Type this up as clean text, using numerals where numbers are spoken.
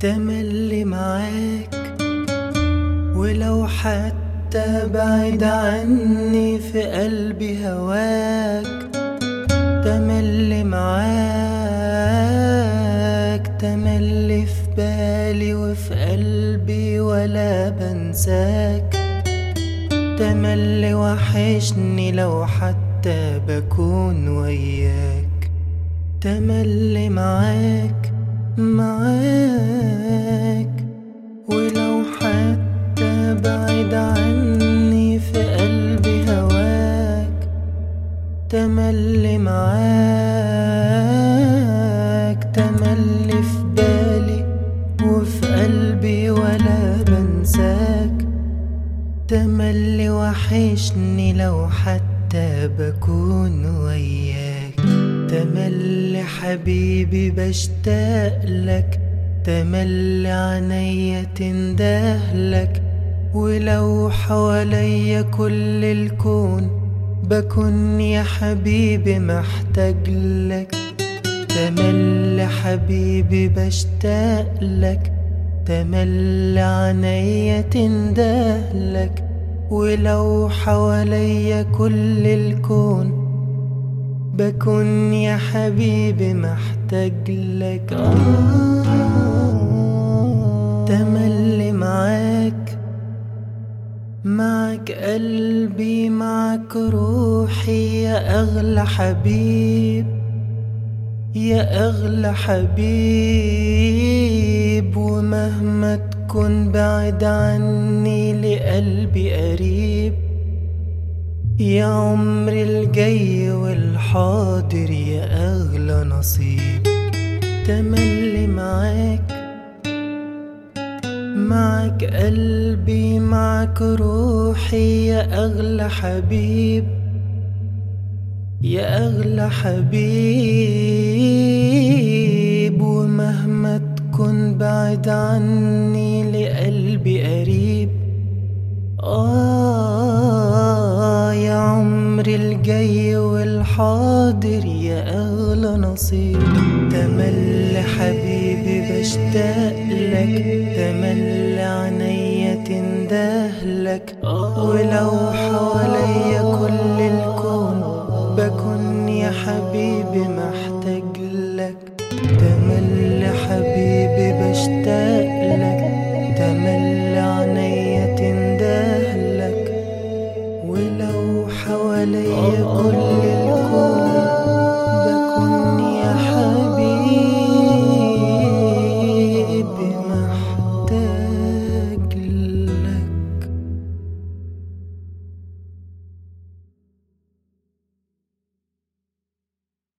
تملي معاك، ولو حتى بعيد عني في قلبي هواك. تملي معاك، تملي في بالي وفي قلبي ولا بنساك. تملي وحشني لو حتى بكون وياك. تملي معاك معاك، ولو حتى بعيد عني في قلبي هواك. تملي معاك، تملي في بالي وفي قلبي ولا بنساك. تملي وحشني لو حتى بكون وياك. تملي حبيبي بشتاق لك، تملي عينيا تندهلك، ولو حواليا كل الكون بكون يا حبيبي محتاج لك. تملي حبيبي بشتاق لك، تملي عينيا تندهلك، ولو حواليا كل الكون بكون يا حبيبي محتاج لك. تملي معاك، معك قلبي معك روحي يا أغلى حبيب، يا أغلى حبيب. ومهما تكون بعيد عني لقلبي قريب، يا عمري الجاي والحاضر يا أغلى نصيب. تملي معاك، معك قلبي معك روحي يا أغلى حبيب، يا أغلى حبيب. ومهما تكون بعيد عني لقلبي قريب، يا عمري الجاي والحاضر يا أغلى نصيب. تملي حبيبي بشتاق لك، تملي عينيا تندهلك، ولو حواليا كل الكون بكون يا حبيبي محتاج لك. تملي حبيبي بشتاق لك، تملي عينيا تندهلك، ولو حواليا كل